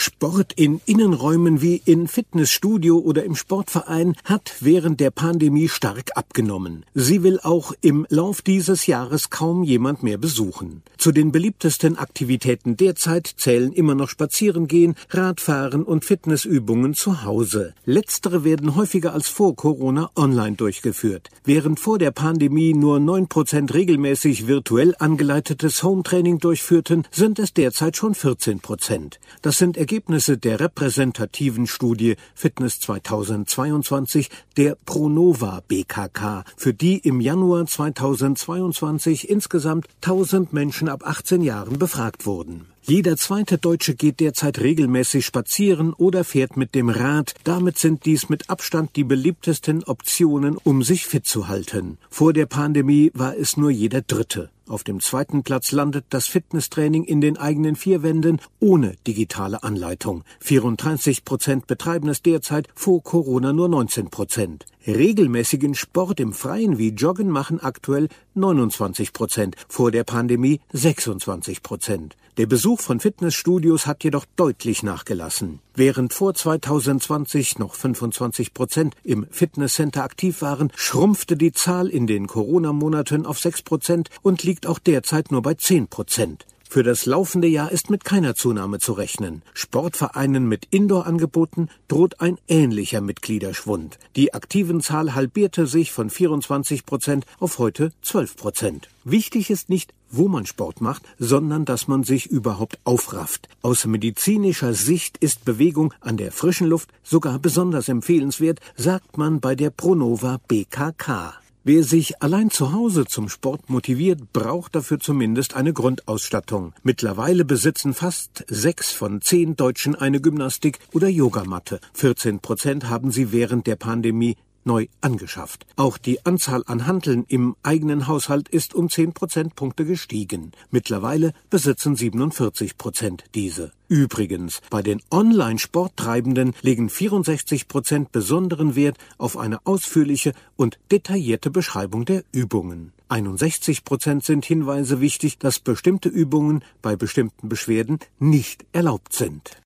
Sport in Innenräumen wie in Fitnessstudio oder im Sportverein hat während der Pandemie stark abgenommen. Sie will auch im Lauf dieses Jahres kaum jemand mehr besuchen. Zu den beliebtesten Aktivitäten derzeit zählen immer noch Spazierengehen, Radfahren und Fitnessübungen zu Hause. Letztere werden häufiger als vor Corona online durchgeführt. Während vor der Pandemie nur 9% regelmäßig virtuell angeleitetes Hometraining durchführten, sind es derzeit schon 14%. Das sind Ergebnisse der repräsentativen Studie Fitness 2022 der Pronova BKK, für die im Januar 2022 insgesamt 1000 Menschen ab 18 Jahren befragt wurden. Jeder zweite Deutsche geht derzeit regelmäßig spazieren oder fährt mit dem Rad. Damit sind dies mit Abstand die beliebtesten Optionen, um sich fit zu halten. Vor der Pandemie war es nur jeder Dritte. Auf dem zweiten Platz landet das Fitnesstraining in den eigenen vier Wänden ohne digitale Anleitung. 34% betreiben es derzeit, vor Corona nur 19%. Regelmäßigen Sport im Freien wie Joggen machen aktuell 29%, vor der Pandemie 26%. Der Besuch von Fitnessstudios hat jedoch deutlich nachgelassen. Während vor 2020 noch 25% im Fitnesscenter aktiv waren, schrumpfte die Zahl in den Corona-Monaten auf 6% und liegt auch derzeit nur bei 10%. Für das laufende Jahr ist mit keiner Zunahme zu rechnen. Sportvereinen mit Indoor-Angeboten droht ein ähnlicher Mitgliederschwund. Die Aktivenzahl halbierte sich von 24% auf heute 12%. Wichtig ist nicht, wo man Sport macht, sondern dass man sich überhaupt aufrafft. Aus medizinischer Sicht ist Bewegung an der frischen Luft sogar besonders empfehlenswert, sagt man bei der Pronova BKK. Wer sich allein zu Hause zum Sport motiviert, braucht dafür zumindest eine Grundausstattung. Mittlerweile besitzen fast 6 von 10 Deutschen eine Gymnastik- oder Yogamatte. 14% haben sie während der Pandemie neu angeschafft. Auch die Anzahl an Hanteln im eigenen Haushalt ist um 10 Prozentpunkte gestiegen. Mittlerweile besitzen 47% diese. Übrigens, bei den Online-Sporttreibenden legen 64% besonderen Wert auf eine ausführliche und detaillierte Beschreibung der Übungen. 61% sind Hinweise wichtig, dass bestimmte Übungen bei bestimmten Beschwerden nicht erlaubt sind.